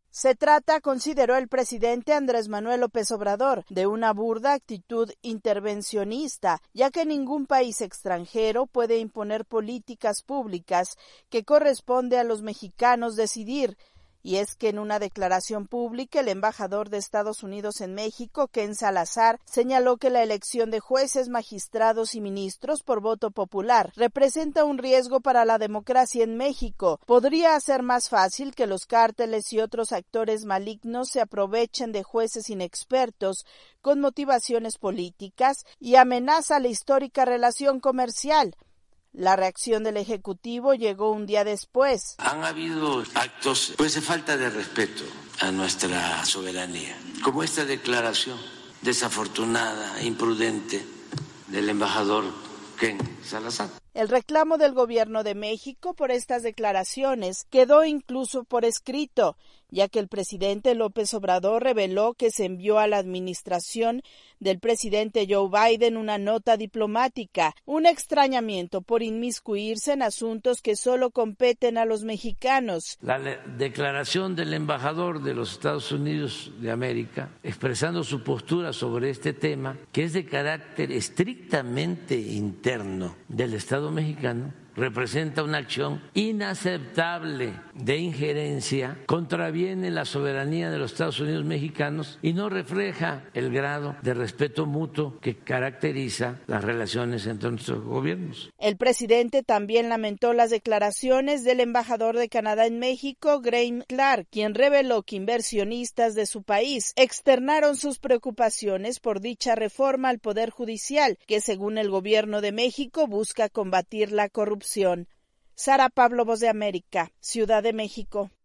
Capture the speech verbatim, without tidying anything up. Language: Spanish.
Se trata, consideró el presidente Andrés Manuel López Obrador, de una burda actitud intervencionista, ya que ningún país extranjero puede imponer políticas públicas que corresponde a los mexicanos decidir. Y es que en una declaración pública, el embajador de Estados Unidos en México, Ken Salazar, señaló que la elección de jueces, magistrados y ministros por voto popular representa un riesgo para la democracia en México. Podría hacer más fácil que los cárteles y otros actores malignos se aprovechen de jueces inexpertos con motivaciones políticas y amenaza la histórica relación comercial. La reacción del Ejecutivo llegó un día después. Han habido actos pues de falta de respeto a nuestra soberanía, como esta declaración desafortunada, imprudente del embajador Ken Salazar. El reclamo del gobierno de México por estas declaraciones quedó incluso por escrito, ya que el presidente López Obrador reveló que se envió a la administración del presidente Joe Biden una nota diplomática, un extrañamiento por inmiscuirse en asuntos que solo competen a los mexicanos. La declaración del embajador de los Estados Unidos de América, expresando su postura sobre este tema, que es de carácter estrictamente interno del Estado mexicano, representa una acción inaceptable de injerencia, contraviene la soberanía de los Estados Unidos mexicanos y no refleja el grado de respeto mutuo que caracteriza las relaciones entre nuestros gobiernos. El presidente también lamentó las declaraciones del embajador de Canadá en México, Graeme Clark, quien reveló que inversionistas de su país externaron sus preocupaciones por dicha reforma al Poder Judicial, que según el gobierno de México busca combatir la corrupción. Sara Pablo, Voz de América, Ciudad de México.